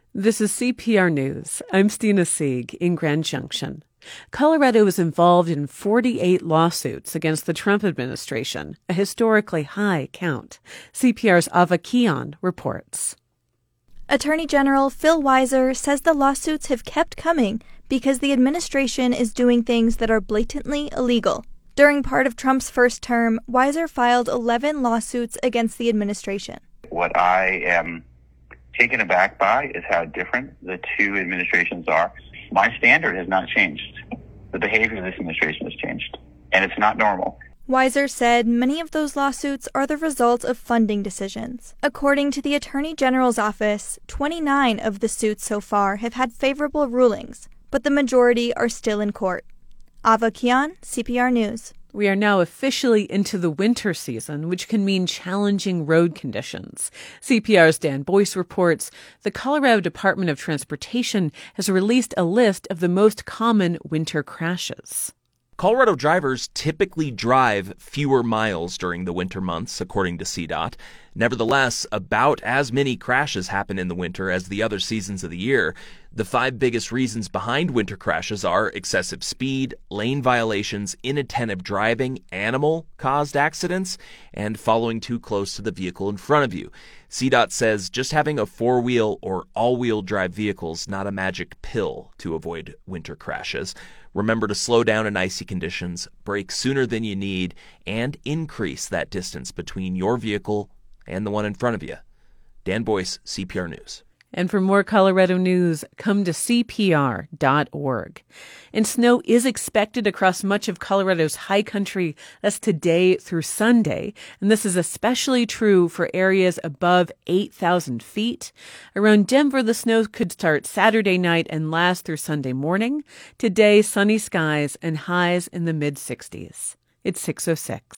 This is CPR News. I'm Stina Sieg in Grand Junction. Colorado is involved in 48 lawsuits against the Trump administration, a historically high count. CPR's Ava Kian reports. Attorney General Phil Weiser says the lawsuits have kept coming because the administration is doing things that are blatantly illegal. During part of Trump's first term, Weiser filed 11 lawsuits against the administration. What I am taken aback by is how different the two administrations are. My standard has not changed. The behavior of this administration has changed, and it's not normal. Weiser said many of those lawsuits are the result of funding decisions. According to the Attorney General's office, 29 of the suits so far have had favorable rulings, but the majority are still in court. Ava Kian, CPR News. We are now officially into the winter season, which can mean challenging road conditions. CPR's Dan Boyce reports the Colorado Department of Transportation has released a list of the most common winter crashes. Colorado drivers typically drive fewer miles during the winter months, according to CDOT. Nevertheless, about as many crashes happen in the winter as the other seasons of the year. The 5 biggest reasons behind winter crashes are excessive speed, lane violations, inattentive driving, animal-caused accidents, and following too close to the vehicle in front of you. CDOT says just having a 4-wheel or all-wheel drive vehicle is not a magic pill to avoid winter crashes. Remember to slow down in icy conditions, brake sooner than you need, and increase that distance between your vehicle and the one in front of you. Dan Boyce, CPR News. And for more Colorado news, come to CPR.org. And snow is expected across much of Colorado's high country. That's today through Sunday. And this is especially true for areas above 8,000 feet. Around Denver, the snow could start Saturday night and last through Sunday morning. Today, sunny skies and highs in the mid-60s. It's 6:06.